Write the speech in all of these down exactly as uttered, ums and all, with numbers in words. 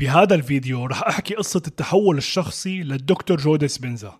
بهذا الفيديو رح أحكي قصة التحول الشخصي للدكتور جو ديسبنزا.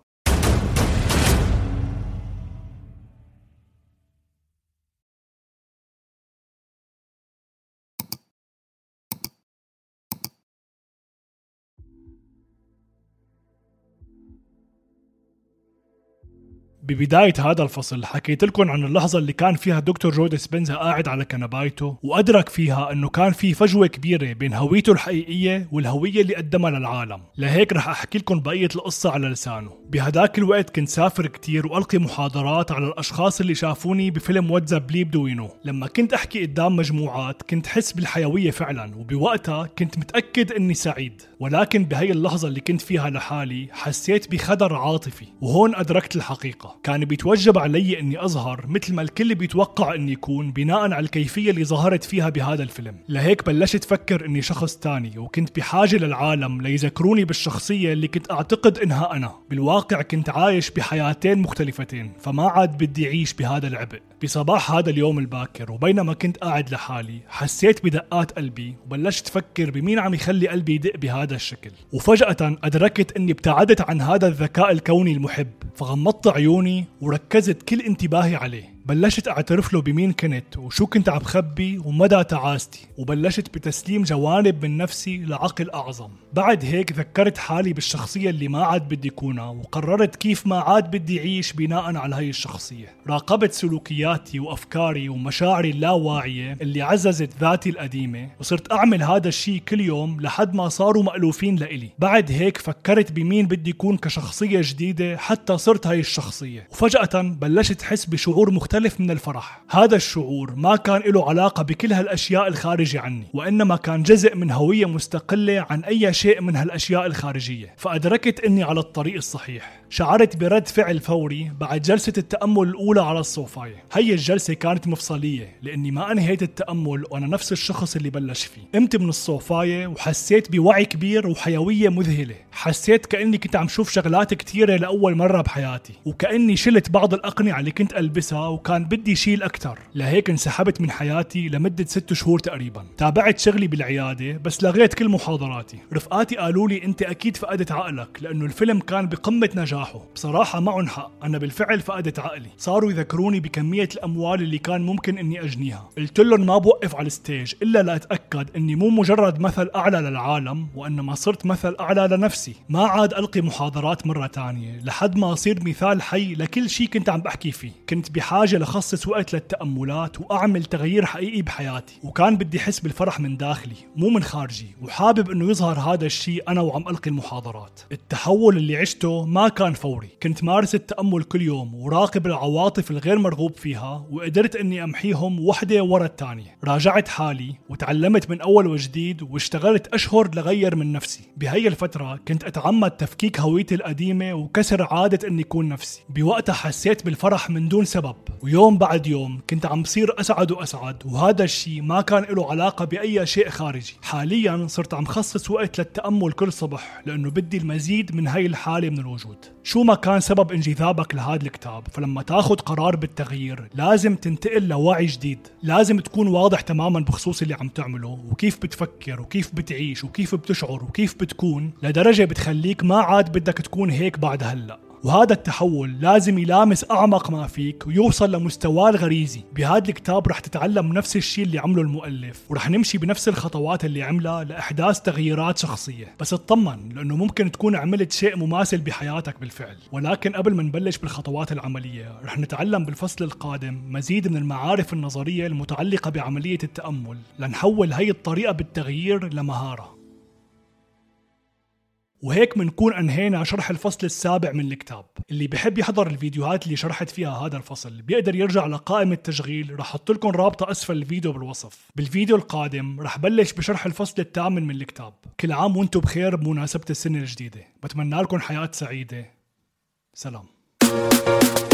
ببداية هذا الفصل حكيت لكم عن اللحظة اللي كان فيها دكتور جو ديسبنزا قاعد على كنبايته وأدرك فيها أنه كان في فجوة كبيرة بين هويته الحقيقية والهوية اللي قدمها للعالم. لهيك رح أحكي لكم بقية القصة على لسانه. بهداك الوقت كنت سافر كتير وألقي محاضرات على الأشخاص اللي شافوني بفيلم واتزاب بليب دوينو. لما كنت أحكي قدام مجموعات كنت حس بالحيوية فعلا، وبوقتها كنت متأكد أني سعيد. ولكن بهي اللحظة اللي كنت فيها لحالي حسيت بخدر عاطفي، وهون أدركت الحقيقة. كان بيتوجب علي اني اظهر مثل ما الكل بيتوقع اني يكون بناء على الكيفية اللي ظهرت فيها بهذا الفيلم. لهيك بلشت افكر اني شخص تاني، وكنت بحاجة للعالم ليذكروني بالشخصية اللي كنت اعتقد انها انا. بالواقع كنت عايش بحياتين مختلفتين، فما عاد بدي اعيش بهذا العبء. بصباح هذا اليوم الباكر وبينما كنت قاعد لحالي حسيت بدقات قلبي، وبلشت افكر بمين عم يخلي قلبي يدق بهذا الشكل. وفجأة ادركت اني ابتعدت عن هذا الذكاء الكوني المحب، فغمضت عيوني وركزت كل انتباهي عليه. بلشت اعترف له بمين كنت وشو كنت عم خبي ومدى تعاستي، وبلشت بتسليم جوانب من نفسي لعقل اعظم. بعد هيك ذكرت حالي بالشخصية اللي ما عاد بدي كونها، وقررت كيف ما عاد بدي اعيش بناء على هاي الشخصية. راقبت سلوكياتي وافكاري ومشاعري اللاواعية اللي عززت ذاتي القديمة، وصرت اعمل هذا الشيء كل يوم لحد ما صاروا مألوفين لإلي. بعد هيك فكرت بمين بدي كون كشخصية جديدة حتى صرت هاي الشخصية، وفجأة بلشت حس بشعور مختلف مختلف من الفرح. هذا الشعور ما كان له علاقة بكل هالأشياء الخارجة عني، وإنما كان جزء من هوية مستقلة عن أي شيء من هالأشياء الخارجية. فأدركت إني على الطريق الصحيح. شعرت برد فعل فوري بعد جلسة التأمل الأولى على الصوفاية. هي الجلسة كانت مفصلية لأني ما أنهيت التأمل وأنا نفس الشخص اللي بلش فيه. قمت من الصوفاية وحسيت بوعي كبير وحيوية مذهلة. حسيت كأني كنت عم شوف شغلات كتيرة لأول مرة بحياتي، وكأني شلت بعض الأقنعة اللي كنت ألبسها وكان بدي شيل أكتر. لهيك انسحبت من حياتي لمدة ست شهور تقريبا. تابعت شغلي بالعيادة بس لغيت كل محاضراتي. رفقاتي قالوا لي أنت أكيد فقدت عقلك، لأنه الفيلم كان بقمة نجاحه. بصراحة معهم حق، أنا بالفعل فقدت عقلي. صاروا يذكروني بكمية الأموال اللي كان ممكن إني أجنيها. قلت لهم ما بوقف على الستيج إلا لأتأكد إني مو مجرد مثل أعلى للعالم، وإنما صرت مثل أعلى لنفسي. ما عاد ألقي محاضرات مرة تانية لحد ما أصير مثال حي لكل شيء كنت عم بحكي فيه. كنت بحاجة لخصص وقت للتأملات وأعمل تغيير حقيقي بحياتي، وكان بدي حس بالفرح من داخلي مو من خارجي، وحابب إنه يظهر هذا الشيء أنا وعم ألقي المحاضرات. التحول اللي عشته ما كان فوري. كنت مارس التأمل كل يوم وراقب العواطف الغير مرغوب فيها، وقدرت إني أمحيهم وحدة ورا الثانية. راجعت حالي وتعلمت من أول وجديد، واشتغلت أشهر لغير من نفسي. بهي الفترة كنت أتعمد تفكيك هويتي القديمة وكسر عادة إني كون نفسي. بوقتها حسيت بالفرح من دون سبب، ويوم بعد يوم كنت عم بصير أسعد وأسعد، وهذا الشيء ما كان له علاقة بأي شيء خارجي. حاليا صرت عم خصص وقت للتأمل كل صبح، لأنه بدي المزيد من هاي الحالة من الوجود. شو ما كان سبب انجذابك لهذا الكتاب، فلما تاخد قرار بالتغيير لازم تنتقل لوعي جديد. لازم تكون واضح تماما بخصوص اللي عم تعمله، وكيف بتفكر وكيف بتعيش وكيف بتشعر وكيف بتكون، لدرجة بتخليك ما عاد بدك تكون هيك بعد هلأ. وهذا التحول لازم يلامس أعمق ما فيك ويوصل لمستواه الغريزي. بهذا الكتاب رح تتعلم نفس الشيء اللي عمله المؤلف، ورح نمشي بنفس الخطوات اللي عملها لإحداث تغييرات شخصية. بس اطمن، لأنه ممكن تكون عملت شيء مماثل بحياتك بالفعل. ولكن قبل ما نبلش بالخطوات العملية، رح نتعلم بالفصل القادم مزيد من المعارف النظرية المتعلقة بعملية التأمل، لنحول هاي الطريقة بالتغيير لمهارة. وهيك منكون أنهينا شرح الفصل السابع من الكتاب. اللي بحب يحضر الفيديوهات اللي شرحت فيها هذا الفصل بيقدر يرجع لقائمة التشغيل، رح أحط لكم رابطة أسفل الفيديو بالوصف. بالفيديو القادم رح بلش بشرح الفصل الثامن من الكتاب. كل عام وانتم بخير بمناسبة السنة الجديدة. بتمنى لكم حياة سعيدة. سلام.